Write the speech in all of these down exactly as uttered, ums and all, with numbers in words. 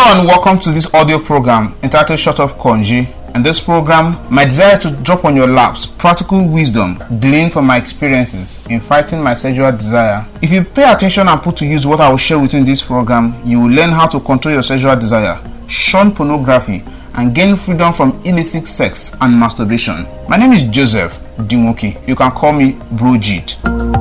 Hello and welcome to this audio program entitled Shut Up Konji. In this program, my desire to drop on your laps practical wisdom gleaned from my experiences in fighting my sexual desire. If you pay attention and put to use what I will share with you in this program, you will learn how to control your sexual desire, shun pornography, and gain freedom from illicit sex and masturbation. My name is Joseph Dimoki. You can call me Brojit.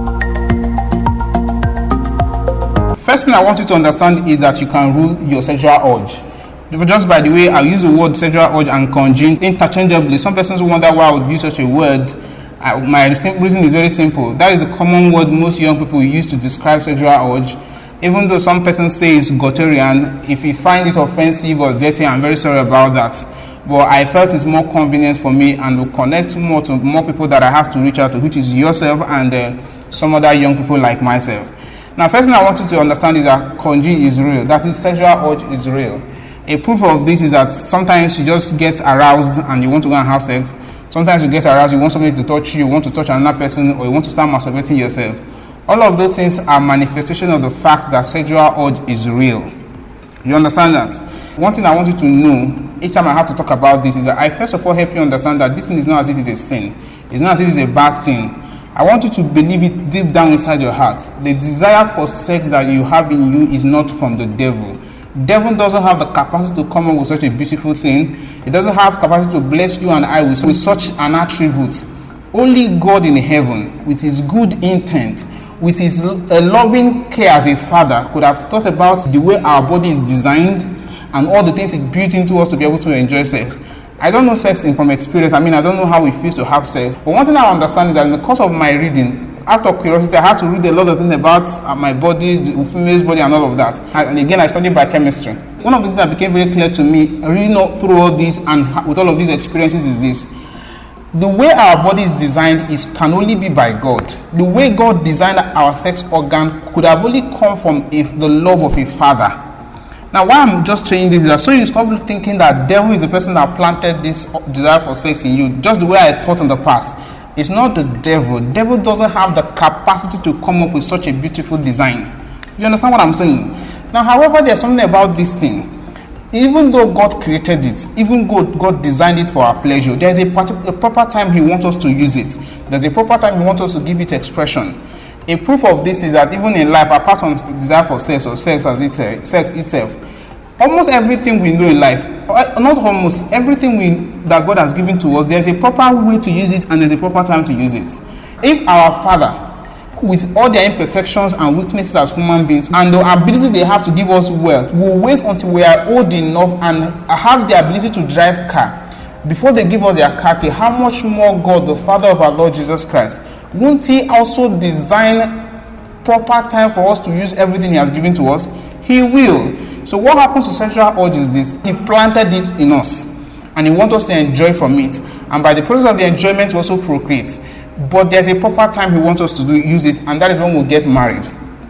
First thing I want you to understand is that you can rule your sexual urge. Just by the way, I use the word sexual urge and konji interchangeably. Some persons wonder why I would use such a word. I, my reason is very simple. That is a common word most young people use to describe sexual urge. Even though some persons say it's Goterian, if you find it offensive or dirty, I'm very sorry about that. But I felt it's more convenient for me and will connect more to more people that I have to reach out to, which is yourself and uh, some other young people like myself. Now, first thing I want you to understand is that konji is real. That is, sexual urge is real. A proof of this is that sometimes you just get aroused and you want to go and have sex. Sometimes you get aroused, you want somebody to touch you, you want to touch another person, or you want to start masturbating yourself. All of those things are manifestation of the fact that sexual urge is real. You understand that? One thing I want you to know, each time I have to talk about this, is that I first of all help you understand that this thing is not as if it's a sin. It's not as if it's a bad thing. I want you to believe it deep down inside your heart. The desire for sex that you have in you is not from the devil. Devil doesn't have the capacity to come up with such a beautiful thing. It doesn't have capacity to bless you and I with, with such an attribute. Only God in heaven, with his good intent, with his uh, loving care as a father, could have thought about the way our body is designed and all the things it built into us to be able to enjoy sex. I don't know sex from experience. I mean, I don't know how it feels to have sex. But one thing I understand is that in the course of my reading, out of curiosity, I had to read a lot of things about uh, my body, the female's body, and all of that. And again, I studied biochemistry. One of the things that became very clear to me, reading through all this and with all of these experiences, is this: the way our body is designed is can only be by God. The way God designed our sex organ could have only come from a, the love of a father. Now, why I'm just saying this is that so you stop thinking that devil is the person that planted this desire for sex in you, just the way I thought in the past. It's not the devil. The devil doesn't have the capacity to come up with such a beautiful design. You understand what I'm saying? Now, however, there's something about this thing. Even though God created it, even God, God designed it for our pleasure, there's a, particular, a proper time he wants us to use it. There's a proper time he wants us to give it expression. A proof of this is that even in life, apart from the desire for sex or sex as it, uh, sex itself, almost everything we know in life, not almost everything we that God has given to us, there's a proper way to use it and there's a proper time to use it. If our Father, with all their imperfections and weaknesses as human beings and the ability they have to give us wealth, will wait until we are old enough and have the ability to drive car before they give us their car key, how much more God, the Father of our Lord Jesus Christ, won't he also design proper time for us to use everything he has given to us? He will. So what happens to sexual urge is this: he planted it in us and he wants us to enjoy from it, and by the process of the enjoyment we also procreate. But there's a proper time he wants us to do, use it, and that is when we get married.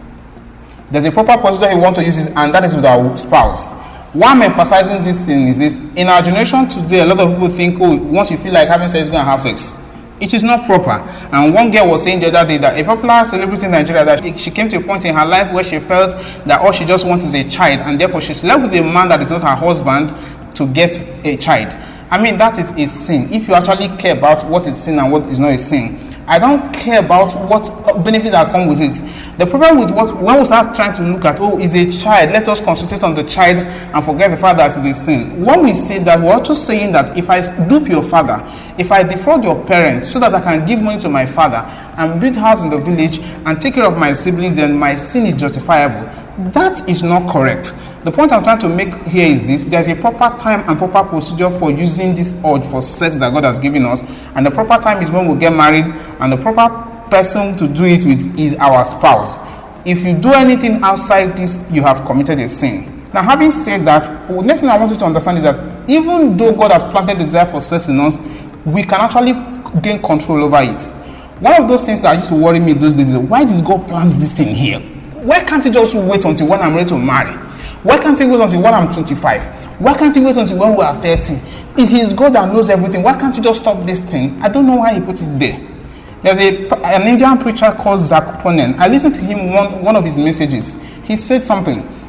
There's a proper procedure he wants to use it, and that is with our spouse. Why I'm emphasizing this thing is this: in our generation today, a lot of people think, oh, once you feel like having sex, go and have sex. It is not proper. And one girl was saying the other day that a popular celebrity in Nigeria, that she came to a point in her life where she felt that all she just wants is a child, and therefore she slept with a man that is not her husband to get a child. I mean, that is a sin. If you actually care about what is sin and what is not a sin, I don't care about what benefit that come with it. The problem with what, when we start trying to look at, oh, is a child, let us concentrate on the child and forget the fact that it is a sin. When we say that, we're also saying that if I dupe your father, if I defraud your parents so that I can give money to my father and build house in the village and take care of my siblings, then my sin is justifiable. That is not correct. The point I'm trying to make here is this: there's a proper time and proper procedure for using this urge for sex that God has given us, and the proper time is when we get married, and the proper person to do it with is our spouse. If you do anything outside this, you have committed a sin. Now, having said that, the next thing I want you to understand is that even though God has planted the desire for sex in us, we can actually gain control over it. One of those things that used to worry me those days is, why did God plant this thing here? Why can't he just wait until when I'm ready to marry? Why can't he wait until when I'm twenty-five? Why can't he wait until when we are thirty? If he's God that knows everything, why can't he just stop this thing? I don't know why he put it there. There's a, an Indian preacher called Zach Ponen. I listened to him one, one of his messages. He said something.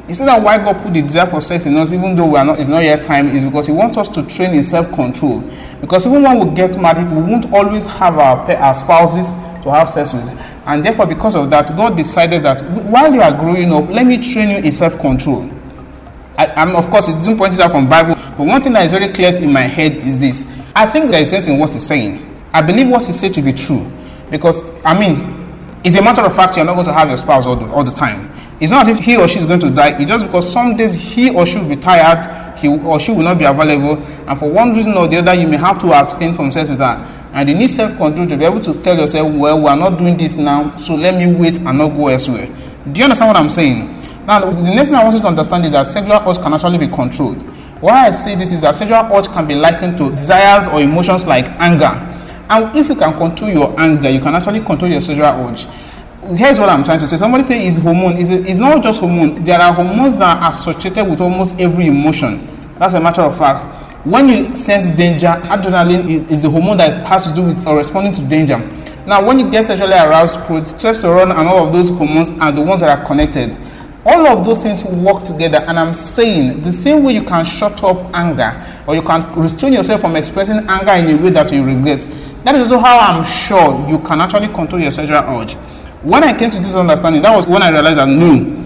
You see that why God put the desire for sex in us, even though we are not, it's not yet time, is because He wants us to train in self-control. Because even when we get married, we won't always have our, our spouses to have sex with. And therefore, because of that, God decided that while you are growing up, let me train you in self-control. I, I'm, of course, it doesn't point it out from Bible, but one thing that is very clear in my head is this. I think there is sense in what He's saying. I believe what He said to be true. Because, I mean, it's a matter of fact you're not going to have your spouse all the, all the time. It's not as if he or she is going to die. It's just because some days he or she will be tired, he or she will not be available, and for one reason or the other, you may have to abstain from sex with her. And you need self-control to be able to tell yourself, well, we are not doing this now, so let me wait and not go elsewhere. Do you understand what I'm saying? Now, the next thing I want you to understand is that sexual urge can actually be controlled. Why I say this is that sexual urge can be likened to desires or emotions like anger. And if you can control your anger, you can actually control your sexual urge. Here's what I'm trying to say. Somebody say it's hormone. It's, it's not just hormone. There are hormones that are associated with almost every emotion. That's a matter of fact. When you sense danger, adrenaline is, is the hormone that has to do with uh, responding to danger. Now, when you get sexually aroused, testosterone and all of those hormones are the ones that are connected. All of those things work together, and I'm saying the same way you can shut up anger, or you can restrain yourself from expressing anger in a way that you regret. That is also how I'm sure you can actually control your sexual urge. When I came to this understanding, that was when I realized that no,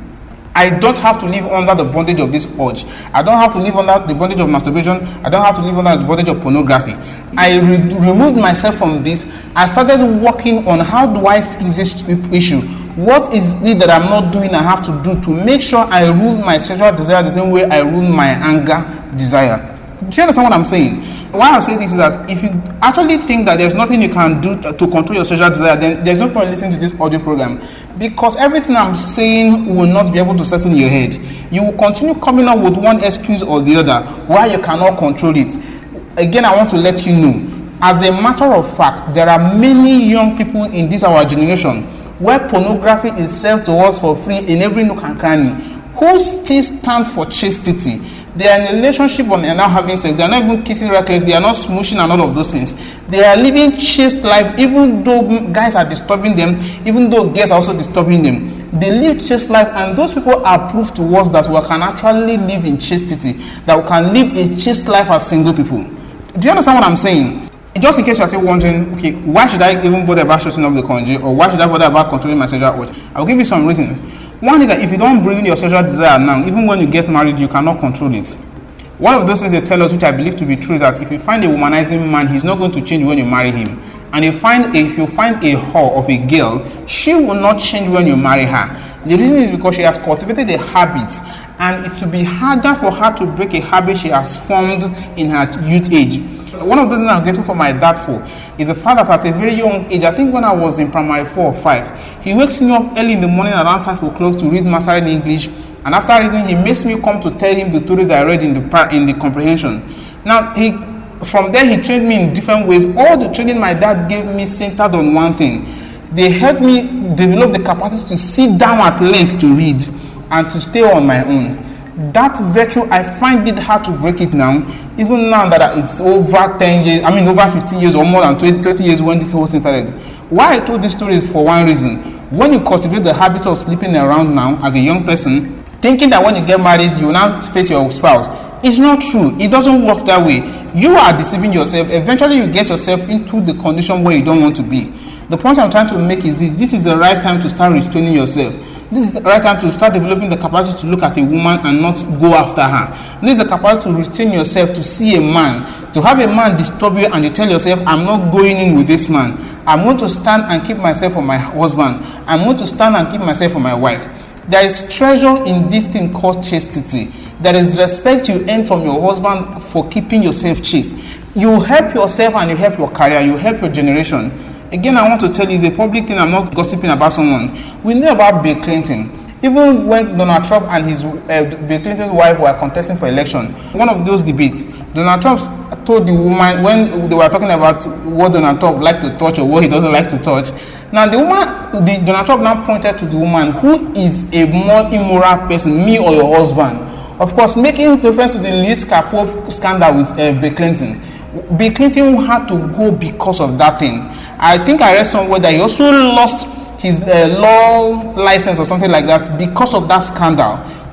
I don't have to live under the bondage of this urge. I don't have to live under the bondage of masturbation. I don't have to live under the bondage of pornography. I re- removed myself from this. I started working on how do I fix this issue. What is it that I'm not doing I have to do to make sure I rule my sexual desire the same way I rule my anger desire? Do you understand what I'm saying? Why I say this is that if you actually think that there's nothing you can do to, to control your sexual desire, then there's no point listening to this audio program. Because everything I'm saying will not be able to settle in your head. You will continue coming up with one excuse or the other why you cannot control it. Again, I want to let you know, as a matter of fact, there are many young people in this our generation where pornography is sold to us for free in every nook and cranny, who still stand for chastity. They are in a relationship and they are now having sex. They are not even kissing reckless. They are not smooshing and all of those things. They are living chaste life, even though guys are disturbing them, even though girls are also disturbing them. They live chaste life, and those people are proof to us that we can actually live in chastity, that we can live a chaste life as single people. Do you understand what I'm saying? Just in case you're still wondering, okay, why should I even bother about shutting up the conjugal, or why should I bother about controlling my sexual urge? I'll give you some reasons. One is that if you don't bring in your sexual desire now, even when you get married, you cannot control it. One of those things they tell us, which I believe to be true, is that if you find a womanizing man, he's not going to change when you marry him. And if, find a, if you find a whore of a girl, she will not change when you marry her. The reason is because she has cultivated a habit, and it will be harder for her to break a habit she has formed in her youth age. One of the things I'm grateful for my dad for is the fact that at a very young age, I think when I was in primary four or five, he wakes me up early in the morning around five o'clock to read Masarin English, and after reading, he makes me come to tell him the stories I read in the in the comprehension. Now, he from there he trained me in different ways. All the training my dad gave me centered on one thing. They helped me develop the capacity to sit down at length to read and to stay on my own. That virtue, I find it hard to break it now, even now that it's over ten years, I mean over fifteen years or more than twenty, thirty years when this whole thing started. Why I told this story is for one reason. When you cultivate the habit of sleeping around now as a young person, thinking that when you get married, you will now face your spouse, it's not true. It doesn't work that way. You are deceiving yourself. Eventually, you get yourself into the condition where you don't want to be. The point I'm trying to make is this. This is the right time to start restraining yourself. This is the right time to start developing the capacity to look at a woman and not go after her. This is the capacity to restrain yourself, to see a man, to have a man disturb you and you tell yourself, I'm not going in with this man. I'm going to stand and keep myself for my husband. I'm going to stand and keep myself for my wife. There is treasure in this thing called chastity. There is respect you earn from your husband for keeping yourself chaste. You help yourself and you help your career. You help your generation. Again, I want to tell you, it's a public thing. I'm not gossiping about someone. We know about Bill Clinton. Even when Donald Trump and his uh, Bill Clinton's wife were contesting for election, one of those debates, Donald Trump told the woman, when they were talking about what Donald Trump liked to touch or what he doesn't like to touch, now the woman, the, Donald Trump now pointed to the woman, who is a more immoral person, me or your husband? Of course, making reference to the Liz Capop scandal with uh, Bill Clinton. Bill Clinton had to go because of that thing. I think I read somewhere that he also lost his uh, law license or something like that because of that scandal.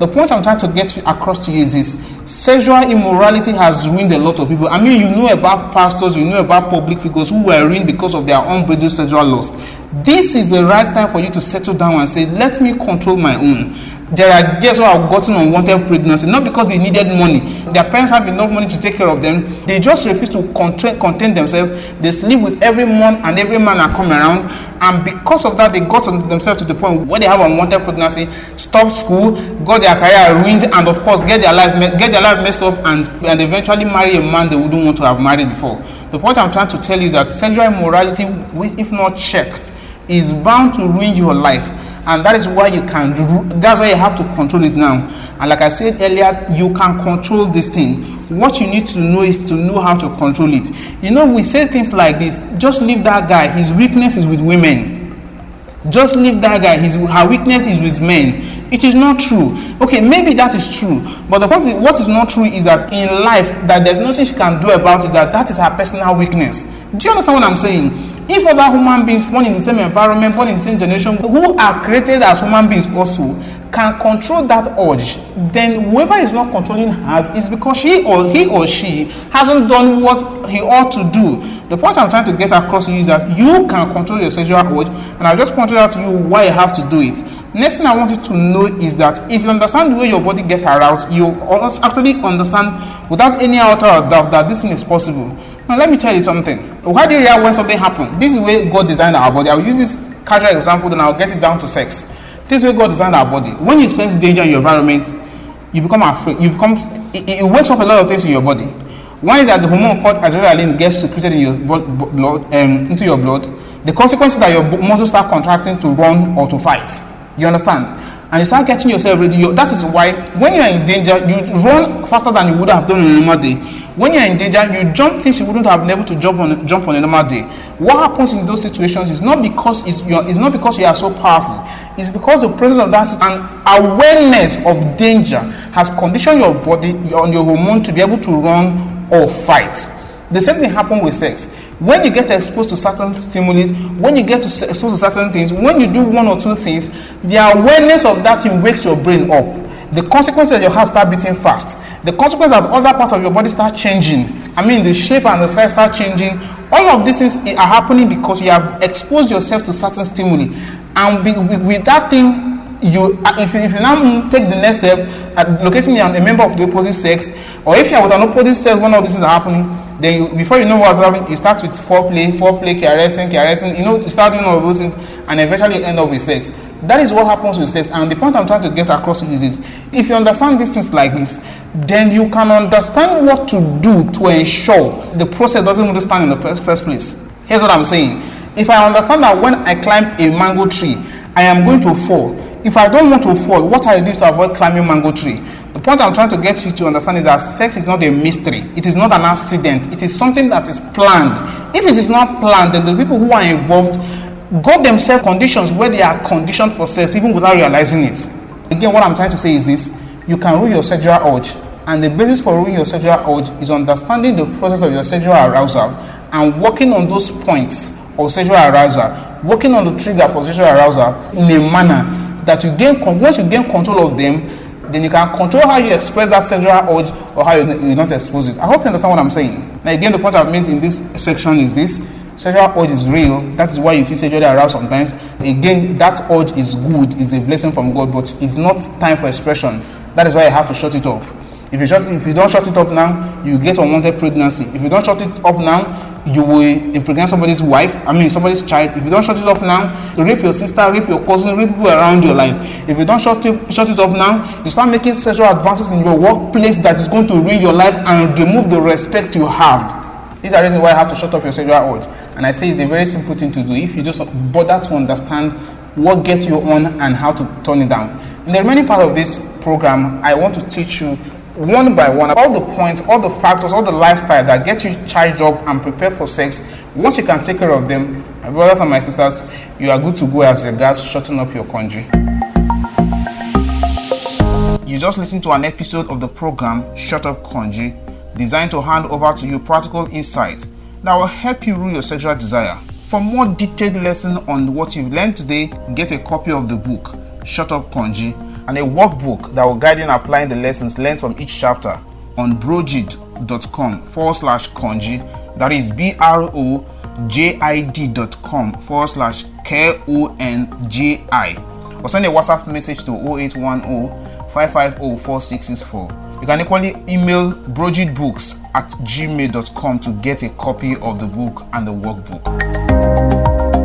the point I'm trying to get across to you is this: sexual immorality has ruined a lot of people. I mean, you know about pastors, you know about public figures who were ruined because of their unbridled sexual lust. This is the right time for you to settle down and say, let me control my own. There are girls who have gotten unwanted pregnancy, not because they needed money. Their parents have enough money to take care of them. They just refuse to contain, contain themselves. They sleep with every man and every man that come around. And because of that, they got themselves to the point where they have unwanted pregnancy, stop school, got their career ruined, and of course get their life get their life messed up, and, and eventually marry a man they wouldn't want to have married before. The point I'm trying to tell you is that sexual immorality, if not checked, is bound to ruin your life. And that is why you can, that's why you have to control it now. And like I said earlier, you can control this thing. What you need to know is to know how to control it. You know, we say things like this: just leave that guy, his weakness is with women. Just leave that guy, his her weakness is with men. It is not true. Okay, maybe that is true, but the point is, what is not true is that in life, that there's nothing she can do about it, that that is her personal weakness. Do you understand what I'm saying? If other human beings born in the same environment, born in the same generation, who are created as human beings also, can control that urge, then whoever is not controlling hers is because she or he or she hasn't done what he ought to do. The point I'm trying to get across to you is that you can control your sexual urge, and I just pointed out to you why you have to do it. Next thing I want you to know is that if you understand the way your body gets aroused, you actually understand without any outer doubt that this thing is possible. Now let me tell you something. Why do you react when something happens? This is the way God designed our body. I'll use this casual example, then I'll get it down to sex. This is the way God designed our body. When you sense danger in your environment, you become afraid. You become it, it wakes up a lot of things in your body. One is that the hormone called adrenaline gets secreted in your blood, um, into your blood. The consequence is that your muscles start contracting to run or to fight. You understand? And you start getting yourself ready. You, that is why when you are in danger, you run faster than you would have done on a normal day. When you are in danger, you jump things you wouldn't have been able to jump on jump on a normal day. What happens in those situations is not because it's, you're, it's not because you are so powerful. It's because the presence of that and awareness of danger has conditioned your body on your hormone to be able to run or fight. The same thing happens with sex. When you get exposed to certain stimuli, when you get exposed to certain things, when you do one or two things, the awareness of that thing wakes your brain up. The consequence is your heart start beating fast. The consequence of other parts of your body start changing. I mean, the shape and the size start changing. All of these things are happening because you have exposed yourself to certain stimuli. And with, with that thing, you if, you, if you now take the next step, at locating a member of the opposite sex, or if you are with an opposite sex, one of these things are happening, then you, before you know what's happening, you start with foreplay, foreplay, caressing, caressing, you know, you start doing all of those things, and eventually you end up with sex. That is what happens with sex. And the point I'm trying to get across is this: if you understand these things like this, then you can understand what to do to ensure the process doesn't even stand in the first place. Here's what I'm saying. If I understand that when I climb a mango tree, I am going to fall. If I don't want to fall, what I do to avoid climbing mango tree? The point I'm trying to get you to understand is that sex is not a mystery. It is not an accident. It is something that is planned. If it is not planned, then the people who are involved got themselves conditions where they are conditioned for sex even without realizing it. Again, what I'm trying to say is this: you can rule your sexual urge, and the basis for ruling your sexual urge is understanding the process of your sexual arousal and working on those points of sexual arousal, working on the trigger for sexual arousal in a manner that you gain. Once you gain control of them, then you can control how you express that sexual urge or how you, you not expose it. I hope you understand what I'm saying. Now again, the point I've made in this section is this: sexual urge is real. That is why you feel sexually aroused sometimes. Again, that urge is good, is a blessing from God, but it's not time for expression. That is why you have to shut it off. If you shut, if you don't shut it up now, you get unwanted pregnancy. If you don't shut it up now, you will impregnate somebody's wife, I mean somebody's child. If you don't shut it up now, you rape your sister, rape your cousin, rape people around your life. If you don't shut it, shut it up now, you start making sexual advances in your workplace that is going to ruin your life and remove the respect you have. These are reasons why I have to shut up your sexual urge. And I say it's a very simple thing to do if you just bother to understand what gets you on and how to turn it down. In the remaining part of this program, I want to teach you one by one all the points, all the factors, all the lifestyle that get you charged up and prepared for sex. Once you can take care of them, my brothers and my sisters, you are good to go as regards shutting up your country. You just listened to an episode of the program Shut Up Konji, designed to hand over to you practical insights that will help you rule your sexual desire. For more detailed lesson on what you've learned today, get a copy of the book Shut Up Konji and a workbook that will guide you in applying the lessons learned from each chapter on brojid.com forward slash konji. That is B R O J I D dot com forward slash K O N J I. Or send a WhatsApp message to zero eight one zero five five zero four six six four. You can equally email brojidbooks at gmail dot com to get a copy of the book and the workbook.